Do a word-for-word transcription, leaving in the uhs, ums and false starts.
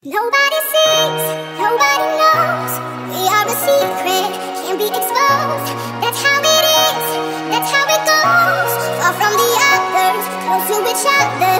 Nobody sees, nobody knows. We are a secret, can't be exposed. That's how it is, that's how it goes. Far from the others, close to each other.